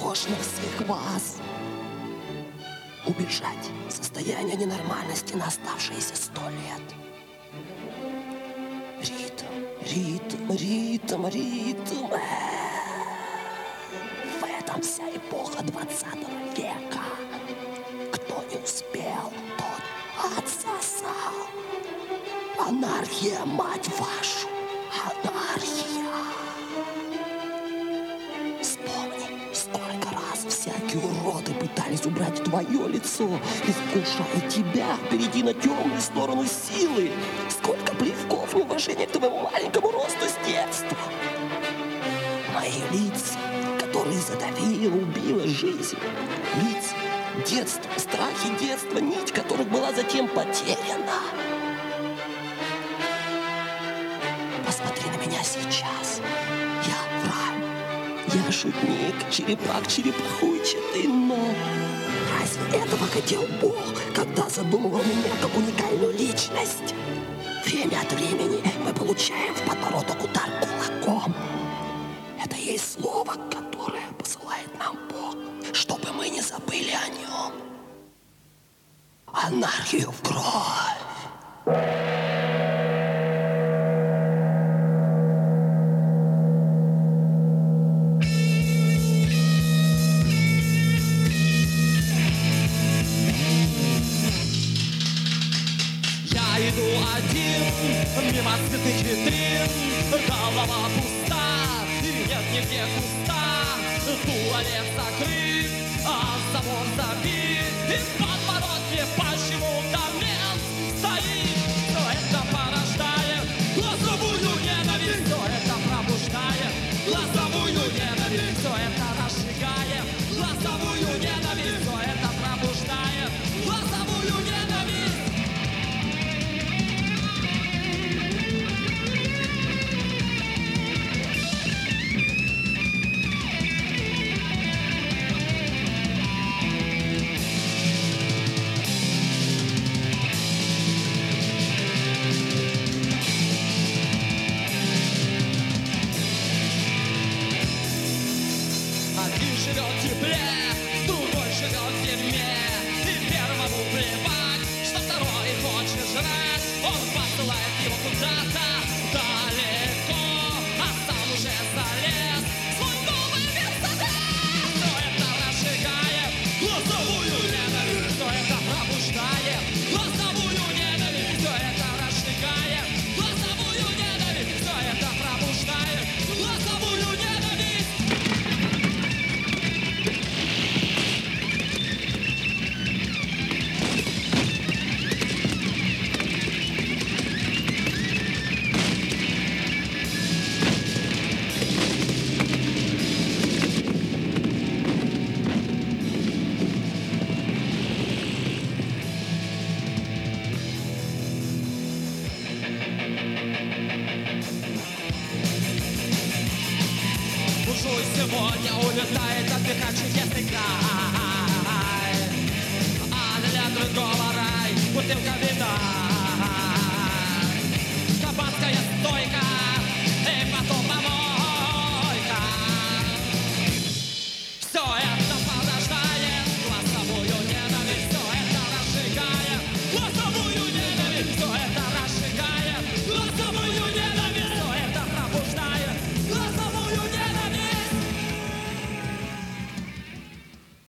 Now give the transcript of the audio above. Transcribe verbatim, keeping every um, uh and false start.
похож на всех вас. Убежать — состояние ненормальности на оставшиеся сто лет. Ритм, ритм, ритм, ритм. В этом вся эпоха двадцатого века. Кто не успел, тот отсосал. Анархия, мать вашу, анархия. Вспомни, сколько раз всякие уроды пытались убрать твое лицо, искушая тебя перейти на темную сторону силы. Сколько плевков неуважения к твоему маленькому росту с детства. Мои лица, которые задавила, убила жизнь. Лица детства, страхи детства, нить которых была затем потеряна. Посмотри на меня сейчас. Я враг. Я шутник, черепак, черепахучатый, но разве этого хотел Бог, когда задумывал меня как уникальную личность? Время от времени мы получаем в подбородок удар кулаком. Это и есть слово, которое посылает нам Бог, чтобы мы не забыли о нем. Анархию в кровь. Один, мимо цветных витрин, голова пуста, и нет нигде куста. Туалет закрыт, а замок забит, и в подворотне почему-то мент стоит. Все это порождает глазовую ненависть, все это пробуждает глазовую ненависть, все это разжигает глазовую ненависть, все это пробуждает глазовую ненависть. Живет в тепле, другой живет в дерьме, и первому плевать, что второй хочет жрать. Он посылает его куда-то далеко, а сам уже залез в свой новый Мерседес. Все это разжигает глазовую ненависть, все это пробуждает глазовую ненависть, все это разжигает глазовую ненависть, все это пробуждает глазовую ненависть. Буржуй сегодня улетает отдыхать в чудесный край, а для другого рай, бутылка вина. Кабацкая стойка